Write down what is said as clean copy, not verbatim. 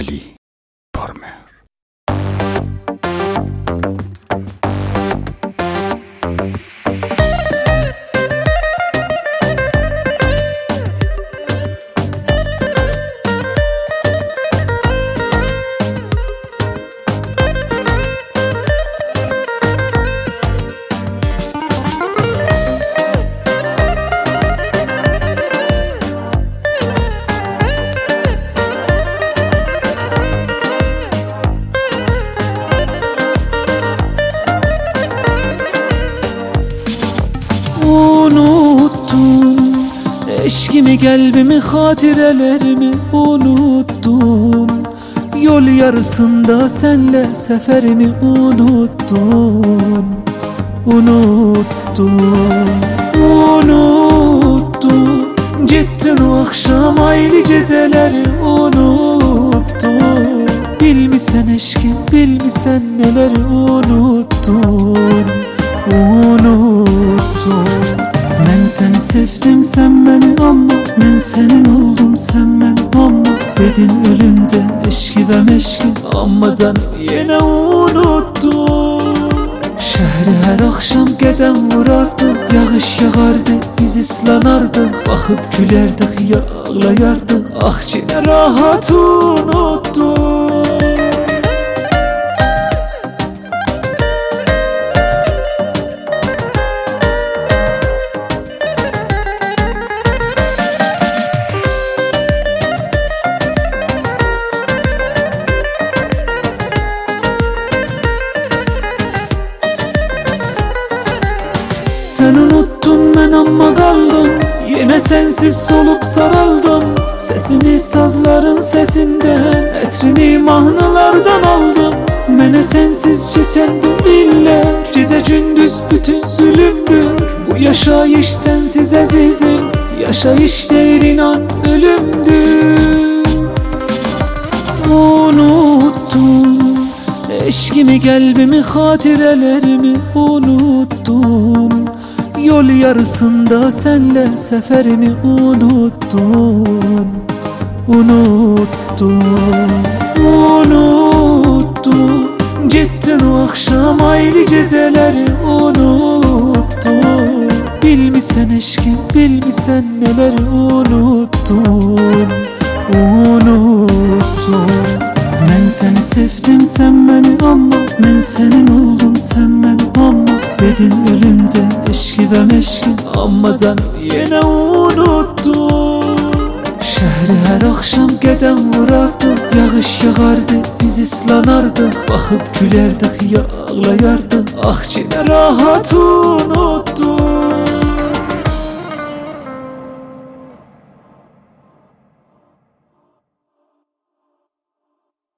Ali Pormer. Unuttun eşkimi, kalbimi, hatirelerimi unuttun. Yol yarısında senle seferimi unuttun. Unuttun gittin o akşam ayrı geceleri unuttun. Bilmişsen eşkim, bilmişsen neleri unuttun. Ben seni sevdim, sen beni anla. Ben senin oldum, sen beni anla. Dedin ölünce eşki ve meşki, ama canım yine unuttun. Şehri her akşam qədəm vurardık, yağış yağardı, biz ıslanardık. Bakıp gülerdik, ya ağlayardık, ah yine rahat unuttun. Sen unuttun, ben amma kaldım. Yine sensiz solup saraldım. Sesini sazların sesinden, etrini mahnılardan aldım. Mene sensiz geçen bu iller, gece gündüz bütün zulümdür. Bu yaşayış sensiz azizim, yaşayış değil inan ölümdür. Unuttun eşkimi, kalbimi, hatirelerimi unuttun. Yol yarısında senle seferimi unuttun. Unuttun gittin o akşam ayrı geceleri unuttun. Bilmişsen eşkim, bilmişsen neleri unuttun. Ben seni sevdim, sen beni anla. Ben senin oldum, sen beni anla. Dedin ölünce eşki ve meşki, ama canım yine unuttun. Şehri her akşam qədəm vurardık, yağış yağardı, biz ıslanardık. Bakıp gülerdik, ya ağlayardık, ah yine rahat unuttun.